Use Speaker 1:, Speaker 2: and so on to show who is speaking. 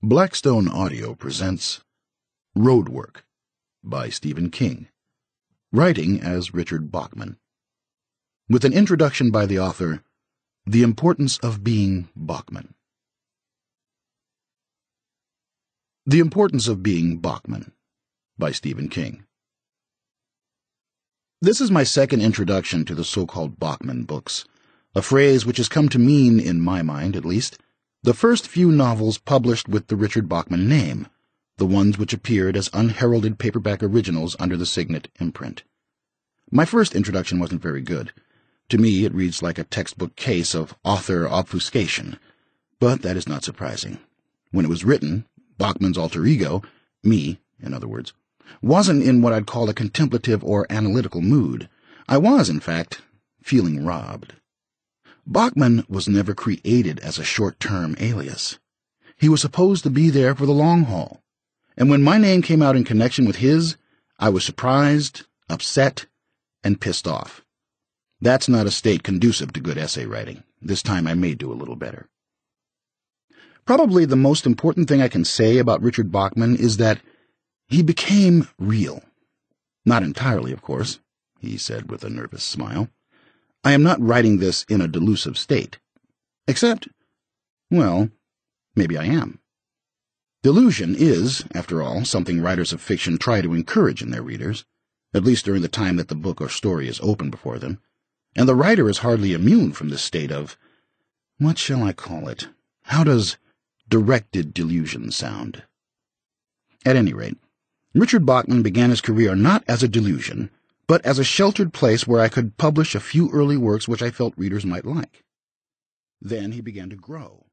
Speaker 1: Blackstone Audio presents Roadwork by Stephen King, writing as Richard Bachman, with an introduction by the author, The Importance of Being Bachman. The Importance of Being Bachman by Stephen King. This is my second introduction to the so-called Bachman books, a phrase which has come to mean, in my mind at least, the first few novels published with the Richard Bachman name, the ones which appeared as unheralded paperback originals under the Signet imprint. My first introduction wasn't very good. To me, it reads like a textbook case of author obfuscation, but that is not surprising. When it was written, Bachman's alter ego, me, in other words, wasn't in what I'd call a contemplative or analytical mood. I was, in fact, feeling robbed. Bachman was never created as a short-term alias. He was supposed to be there for the long haul, and when my name came out in connection with his, I was surprised, upset, and pissed off. That's not a state conducive to good essay writing. This time I may do a little better. Probably the most important thing I can say about Richard Bachman is that he became real. Not entirely, of course, he said with a nervous smile. I am not writing this in a delusive state. Except, well, maybe I am. Delusion is, after all, something writers of fiction try to encourage in their readers, at least during the time that the book or story is open before them, and the writer is hardly immune from this state of, what shall I call it? How does directed delusion sound? At any rate, Richard Bachman began his career not as a delusion, but as a sheltered place where I could publish a few early works which I felt readers might like. Then he began to grow.